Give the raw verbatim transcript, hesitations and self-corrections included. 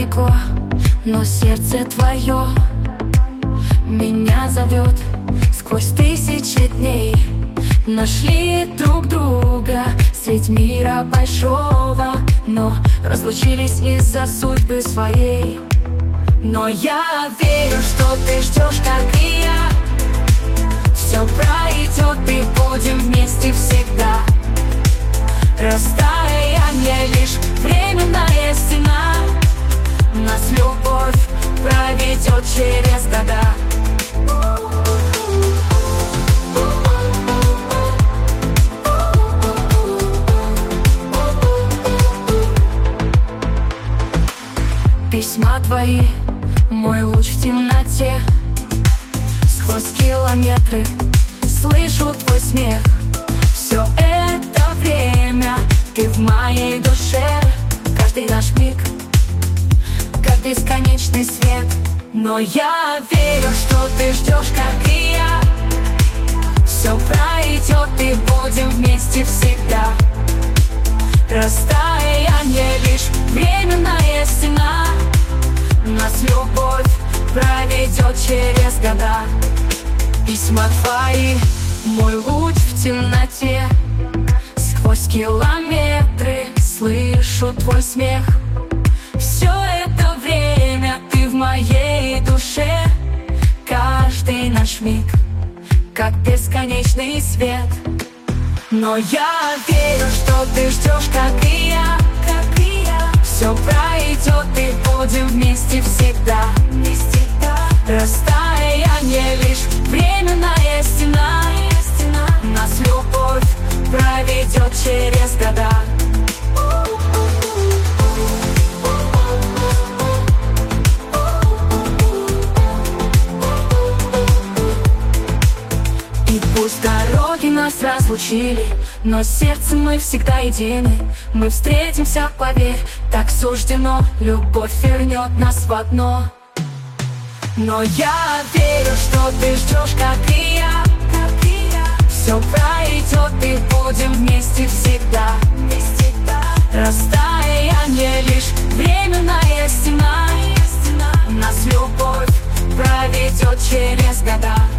далеко, но сердце твое меня зовет. Сквозь тысячи дней нашли друг друга средь мира большого, но разлучились из-за судьбы своей. Но я верю, что ты ждешь, как и я. Все пройдет, и будем вместе всегда. Расстояние лишь временная стена. Нас любовь проведет через года. Письма твои, мой луч в темноте. Сквозь километры слышу твой смех. Все это время ты в моей душе. Каждый наш миг, как бесконечный свет. Но я верю, что ты ждешь, как и я. Все пройдет, и будем вместе всегда. Расстояние лишь временная стена. Нас любовь проведет через года. Письма твои, мой луч в темноте. Сквозь километры слышу твой смех. Все это время ты в моей душе. Каждый наш миг, как бесконечный свет. Но я верю, что ты ждешь, как и я, как и я. Все пройдет, и будем вместе всегда, вместе, да. Расстояние лишь временная стена. Нас любовь проведет через года. И пусть дороги нас разлучили, но сердцем мы всегда едины. Мы встретимся, поверь, так суждено. Любовь вернет нас в одно. Но я верю, что ты ждешь, как и я, как и я. Все пройдет, и будем вместе всегда, вместе, да. Расстояние лишь временная стена. Нас любовь проведет через года.